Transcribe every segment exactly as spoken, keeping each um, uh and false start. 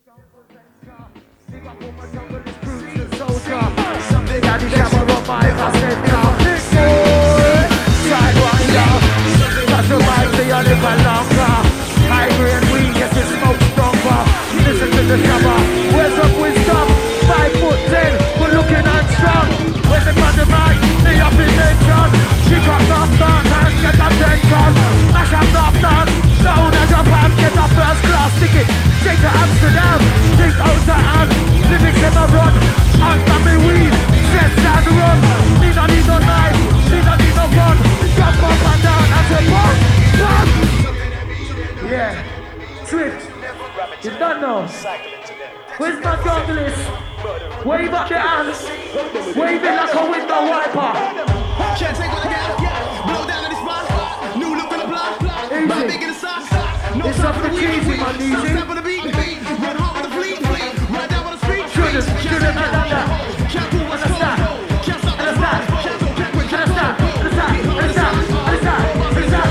Where's up wisdom? Five foot ten, but looking and strong. Where's the man the mic? The up in nation. She got top down and get attention. Mash up top down, down as a pan, get a first class ticket. Take to Amsterdam, take out the hand. Lyrics in the run, under me weed. Sets and run. Need a need no knife, need a need no gun. Jump up and down and say bang, bang. Yeah, Swift. You don't know. Where's my junglist? Wave up your hands. Wave it like a window wiper. Can't take what I got. Blow down in the spot. New look on the block. My big in the socks. No it's up for cheesy, man, easy. No step on the beat. Run hard with the fleet. Run down with the street. Shouldn't, shouldn't, not done that. Can't do what's cold. Can't stop the stop. Can't stop. Can't stop. Can't stop. Can't stop. Can't stop. Can't stop.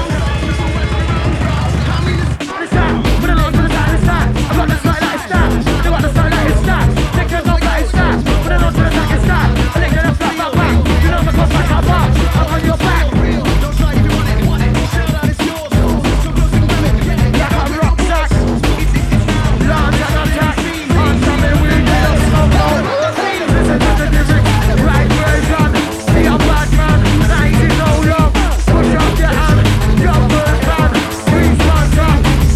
Put it on to the side, it's that. I got the style like it's that. They got the style like it's that. Take your dog like it's that. Put it on to the side, it's that. I think that I'm flat, flat, flat. You know the cost like I'm up. I'm on your back. Don't try if you want it, want it. Shout out, it's yours. So close and grab it. Like a rock sack. Large and attack. On something we get up so low. Listen to the lyrics. Right version. Be a bad man. Night is no love. Push up your hand. Jump first man. Please punch up.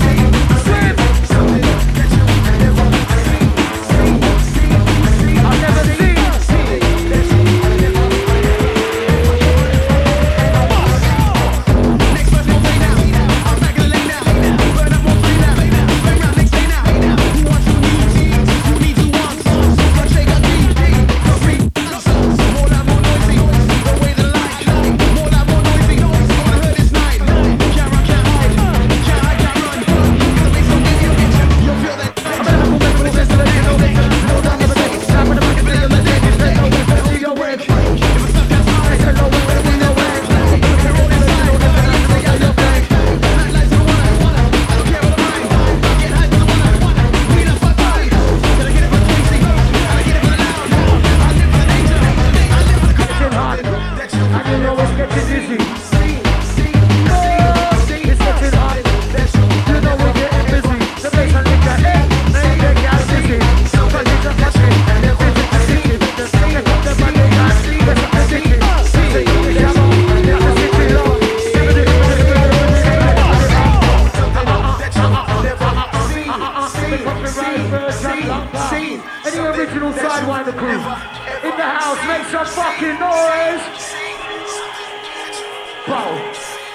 Any original Sidewinder crew in the house, make some fucking noise! Bow.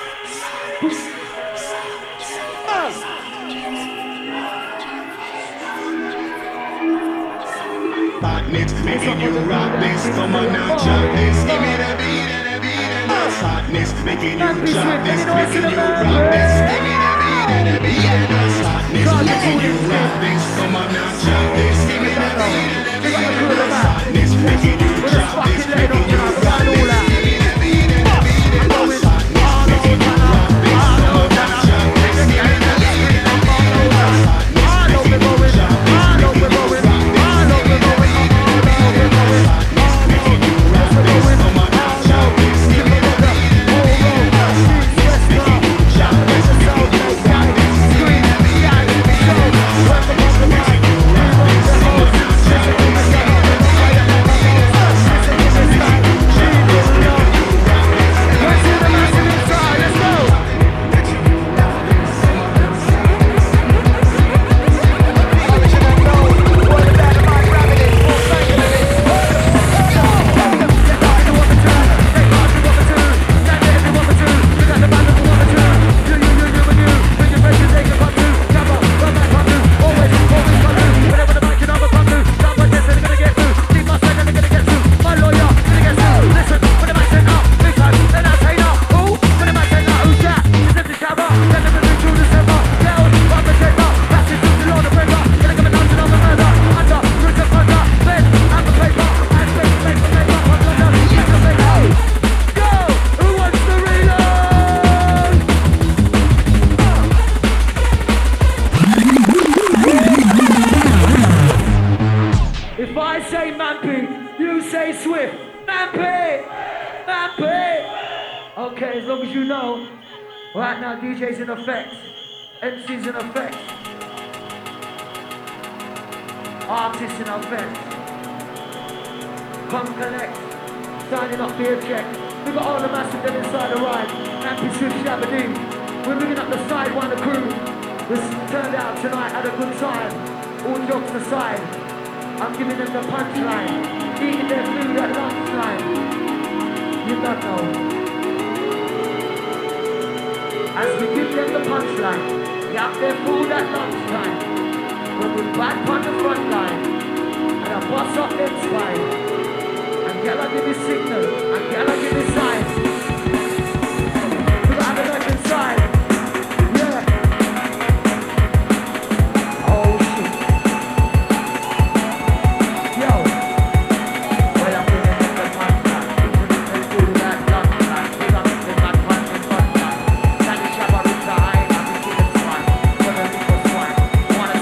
Hotness, making you rock this. Come on now, jump this. Give me the beat and the beat and the hotness, making you drop this, making you rock this. Give me the beat and the beat and the hotness, making you rock this. Come on now, jump this. Give me the beat and the beat and the hotness, making you drop this, making you rock this. Give me the beat and the beat and the hotness, making you rock this. Come on now, jump this. Give me the beat and the beat and the hotness, making you drop this, making you rock this. Scream, J Swift, Nampy, Nampy. Okay, as long as you know, right now D J's in effect, M C's in effect, artists in effect. Come connect, signing up the object. We got all the massive them inside the ride. Nampy Swift Shabadoo. We're moving up the side, one the crew. This turned out tonight, had a good time. All jokes aside, I'm giving them the punchline. Eating their food at lunchtime. You don't know. As we give them the punchline, they have their food at lunchtime. When we back on the front line, and I bust up their spine. And y'all give me signal, and y'all give me sign. We got the left inside. Yeah. Oh shit. Yo. Well, I'm gonna make the punchline. Let's do that lunchtime. We got the mad punch and punchline. Danny Shabba with the high, I'm in the swine. Gonna leave a swine. Wanna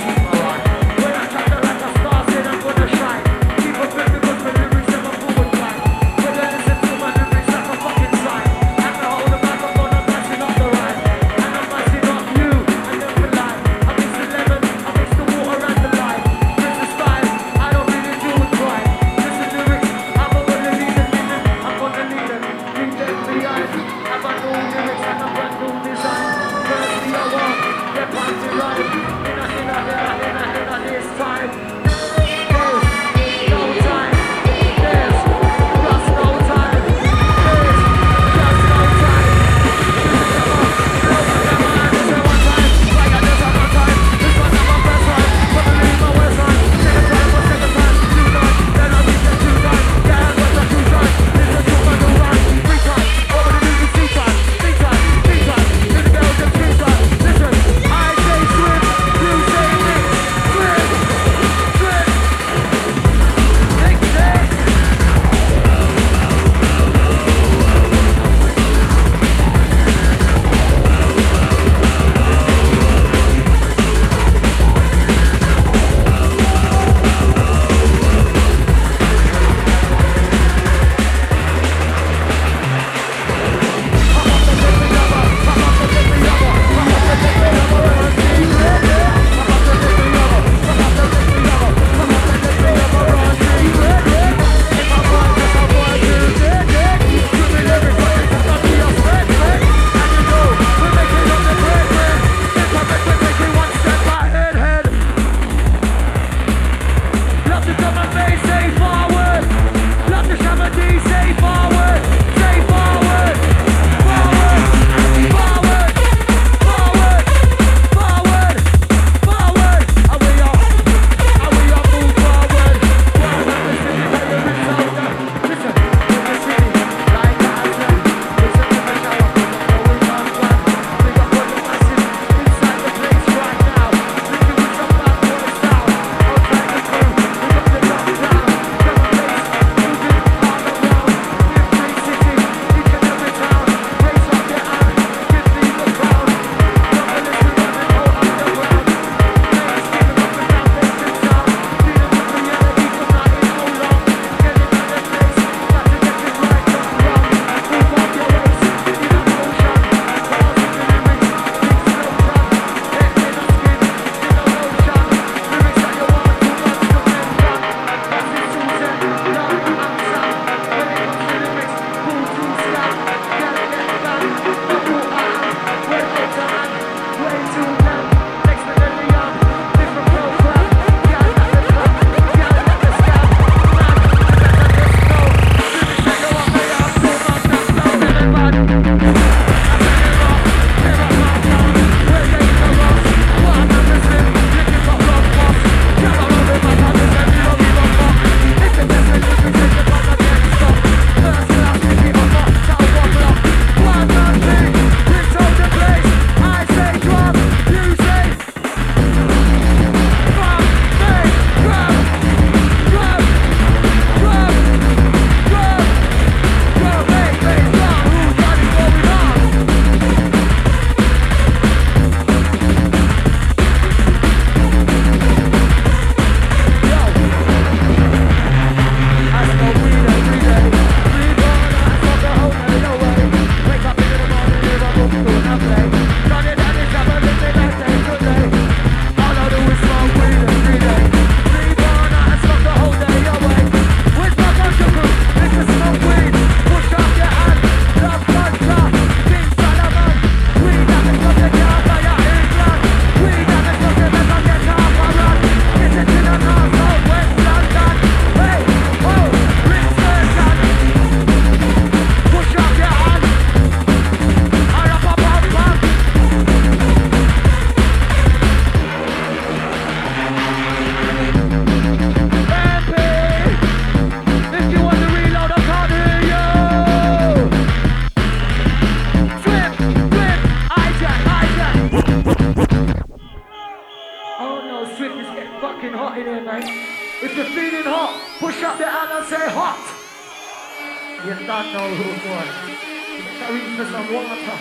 It's getting fucking hot in here, mate. If you're feeling hot, push up your hand and say hot. You don't know who, boy. You're reaching for some water.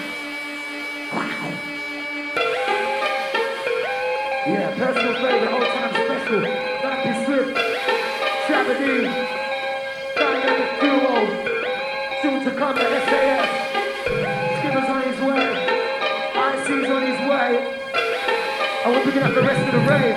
Yeah, personal favourite, old time special. Nappy Swift, Shabadee, Dynamic Duo, soon to come to S A S. Skipper's on his way, I C's on his way. And we're picking up the rest of the rave.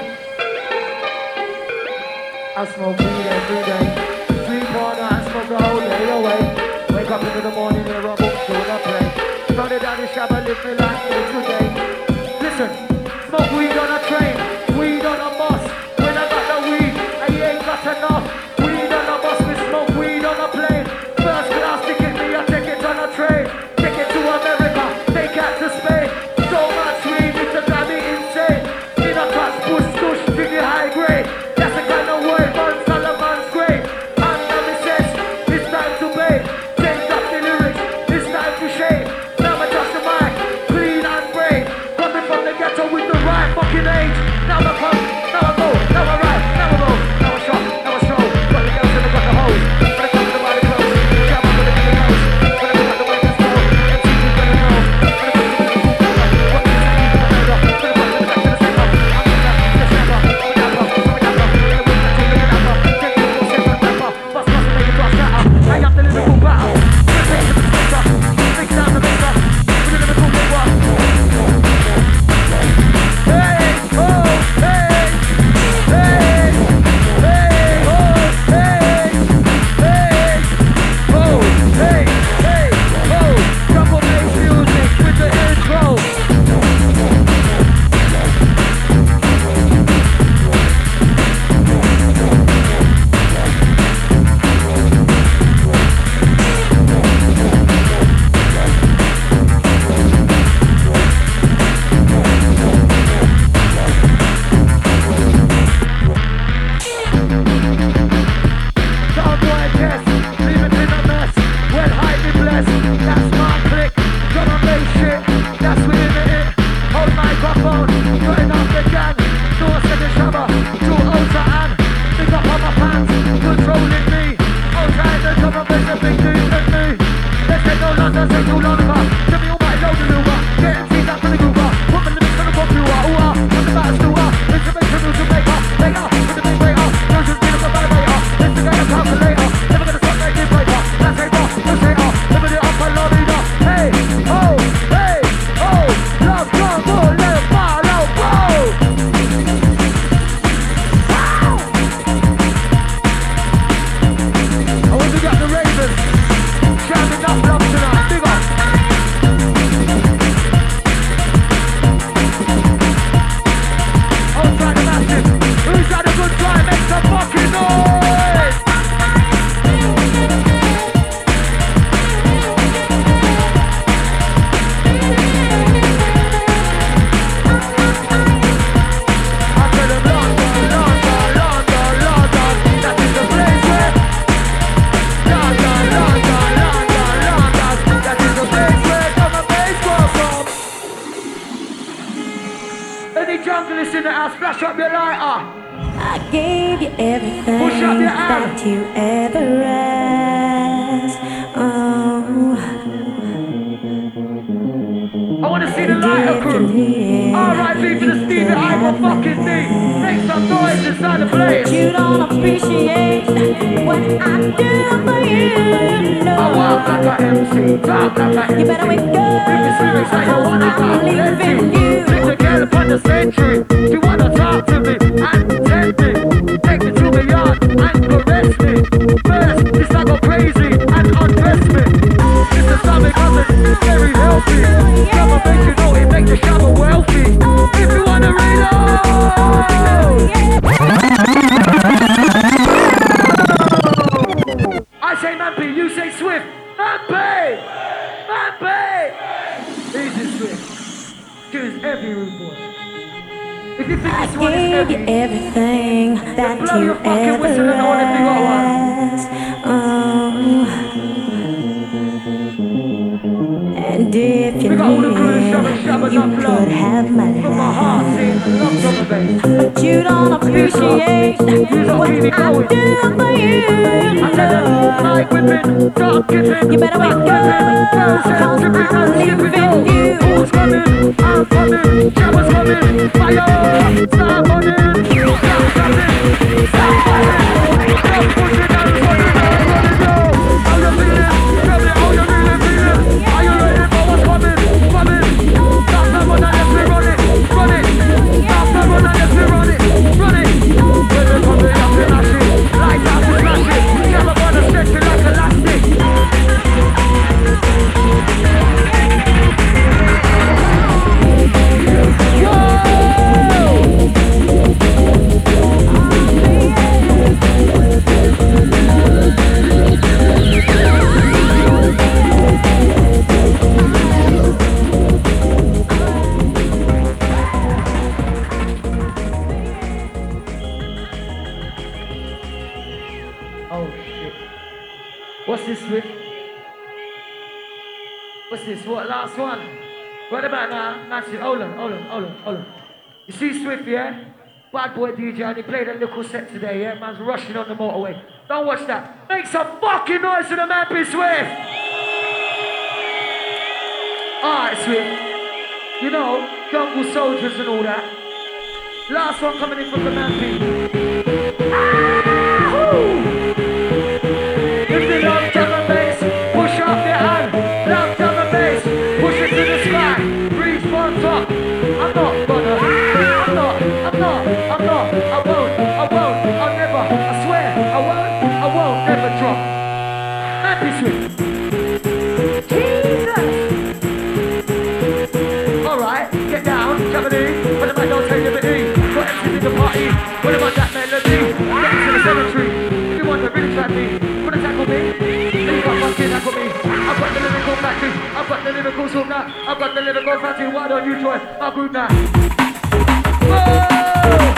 I smoke weed every day, sleep all night, I smoke the whole day away. Wake up into the morning in a rumble, doing a play. Turn it down the Shabba, live me like it's today. Listen. Smoke weed on a train, weed on a bus. When I got the weed, I ain't got enough. Weed on a bus, we smoke weed on a plane. First class ticket, me I take it on a train. Take it to America, take it to Spain. So much weed, it's a damn insane. In a touch, push, push, pretty high grade. That's the kind of world, man, Solomon's great. And now me says, it's time to pay. Change up the lyrics, it's time to shave. Now I trust the mic, clean and brave. Coming from the ghetto with the right fucking age. Now I come, now I go, now I ride, now I go, now I shop, now I stroll. Got the girls and I got the hoes. When I come to the body clothes, yeah, I'm gonna get the nose. When I come to the way to slow, M C who's gonna know. When I come to the cool color, what is it keep the murder? When I come to the back to the center, I'm the center, I'm the dapper, I'm the dapper. When I win, I take the dapper, take the full seven rapper. Bust, bust, and make it drop shatter. I am the lyrical battle. Let's take it to the center, mix down the mixer. We're the lyrical mover. enough love. could have my From my heart, life, see, I love drum and bass. but you don't appreciate what I do for you, I tell them, night whipping, dark giving. You better wake up, cause I'm leaving you. Who's coming? I'm coming. Cameras coming. Fire, start running. Stop running. Stop running. Stop pushing and running and running, yo. How you feeling? Tell me how you really feeling. Are you ready for what's coming? Coming. Stop the run and let's run it. Run it. Stop the run and let's run it. Run it. When they come in, I'm flash it. Lights out to smash it. Never gonna stretch it like elastic. Oh shit. What's this with? What's this? What, last one? What about now? That's it. Hold on, hold on, hold on, hold on. You see Swift, yeah? Bad boy D J, and he played a little set today, yeah? Man's rushing on the motorway. Don't watch that. Make some fucking noise for the man, P. Swift! Alright, Swift. You know, jungle soldiers and all that. Last one coming in from the man, P. Ah-hoo! If you love drum and bass, push up your hand. Love drum and bass, push it to the sky. Reach one top. I'm not gonna. I'm not. I'm not. I'm not. I won't. I won't. I'll never. I swear. I won't. I won't never drop. Happy Swift. Jesus. All right, get down, Japanese. What about don't take liberty? Got empty in the party. What about that melody? Get into the cemetery. If you want to really try me, wanna tackle me? Then you got fucking tackle me. I've got the lyrical factory. I've got the lyrical soul now. I've got the lyrical factory. Why don't you join my group now? Whoa!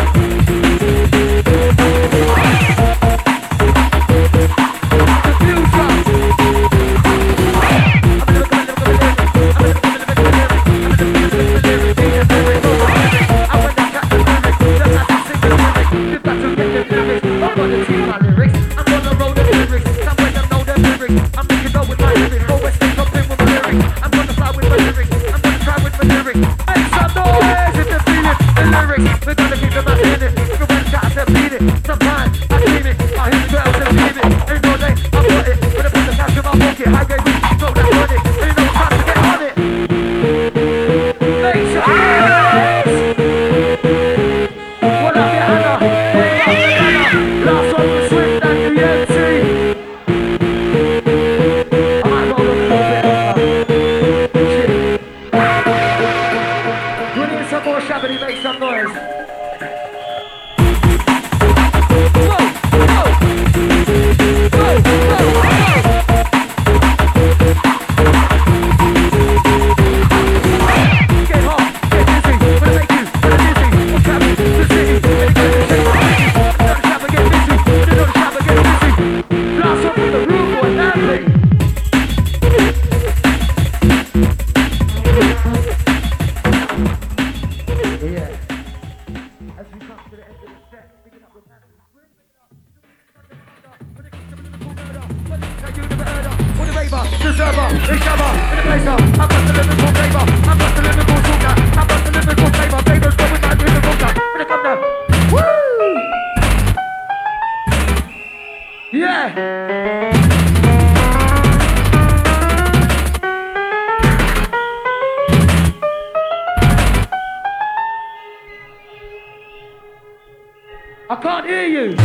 I can't hear you.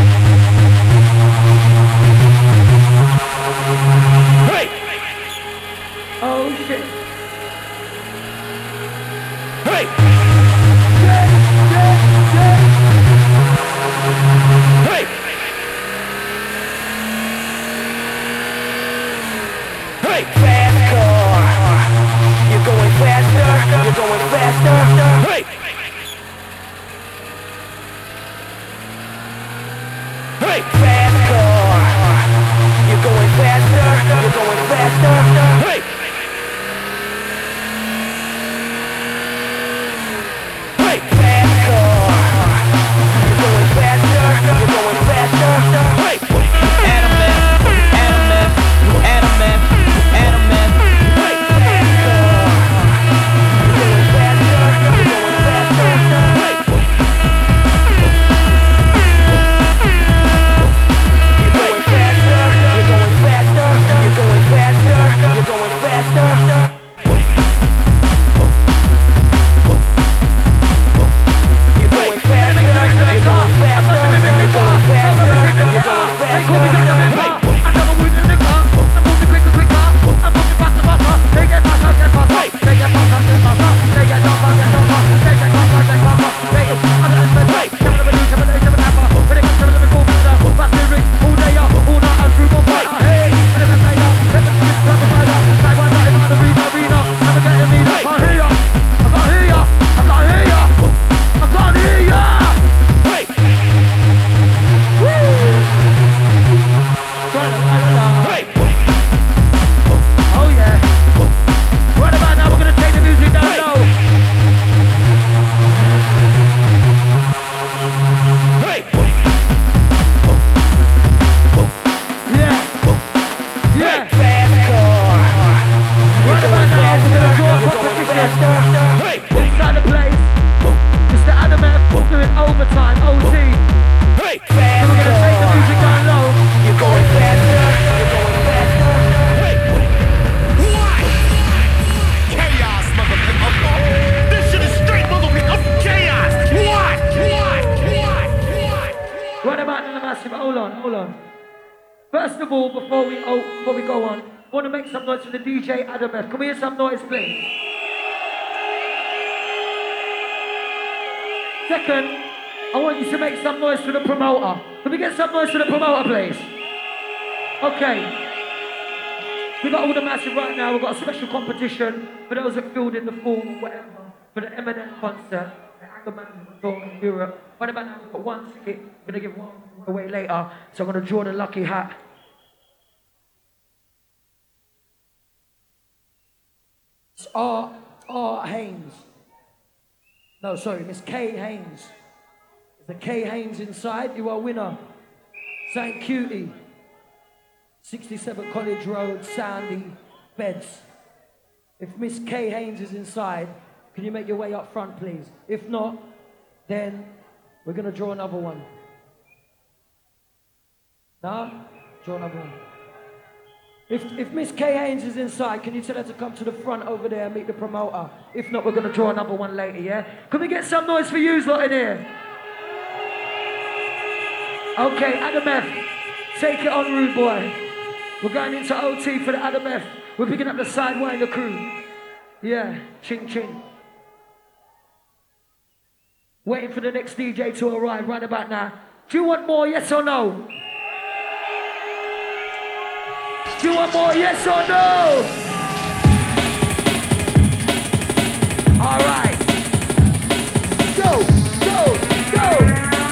Hey! Oh shit. Hey! Yeah, yeah, yeah. Hey! Hey! Fast car. You're going faster. You're going faster. Hey! Hey! Fast car. You're going faster. You're going faster. Hey! and O T. Hey, So we're gonna take the music down low. you're going faster. You're going faster. Wait, what? Chaos, motherfucker. This shit is straight motherfucker chaos. What? What? What? What? Right about in the massive. Hold on, hold on. First of all, before we oh, before we go on, I want to make some noise for the D J Adam F. Can we hear some noise, please? Second, I want you to make some noise for the promoter. Can we get some noise for the promoter, please? Okay. We got all the massive right now. We've got a special competition for those that filled in the form or whatever for the Eminem concert at Angerman Tour in Europe. Right about now, we've got one ticket. We're gonna give one away later, so I'm gonna draw the lucky hat. It's R. R. Haynes. No, sorry, Miss Kay Haynes. There's a Kay Haynes inside. You are winner. Saint Cutie. sixty-seven College Road, Sandy, Beds. If Miss Kay Haynes is inside, can you make your way up front, please? If not, then we're gonna draw another one. Nah? Draw another one. If, if Miss Kay Haynes is inside, can you tell her to come to the front over there and meet the promoter? If not, we're going to draw another one later, yeah? Can we get some noise for yous lot in here? Okay, Adam F, take it on, rude boy. We're going into O T for the Adam F. We're picking up the Sidewinder crew. Yeah, ching ching. Waiting for the next D J to arrive right about now. Do you want more, yes or no? Do you want more, yes or no? All right. Go, go, go.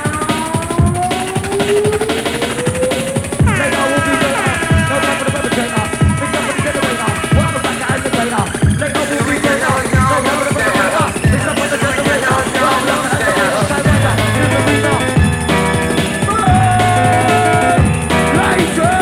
Later will be later. No time for the perpetrator. Big time for the generator. What I'm about to elevator. Later will be later. No time for the perpetrator. Big time for the generator. What I'm about to elevator. Here's the winner. Later.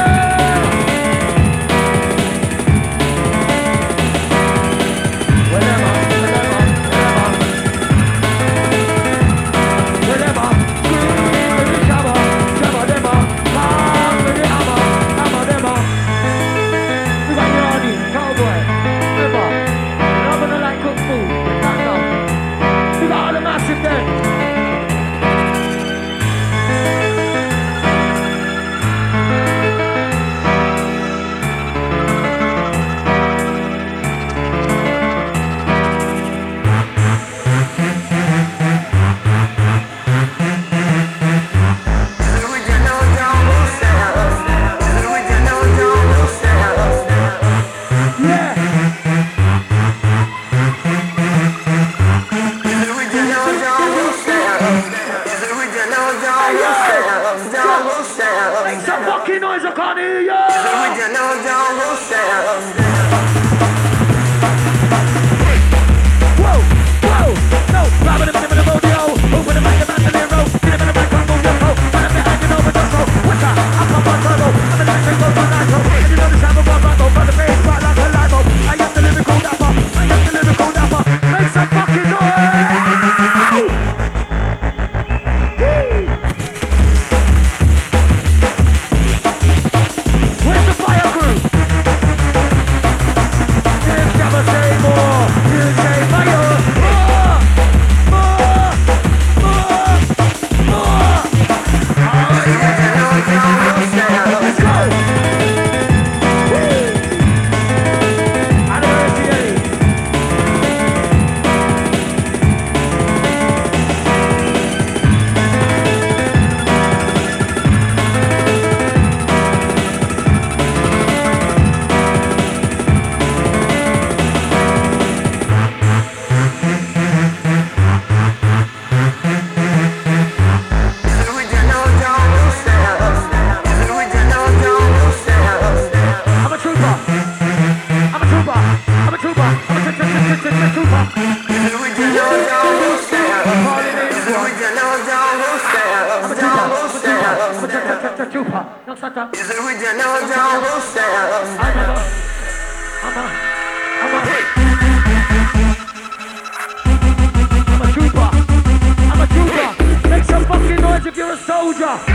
I'm a trooper. Make some fucking noise if you're a soldier.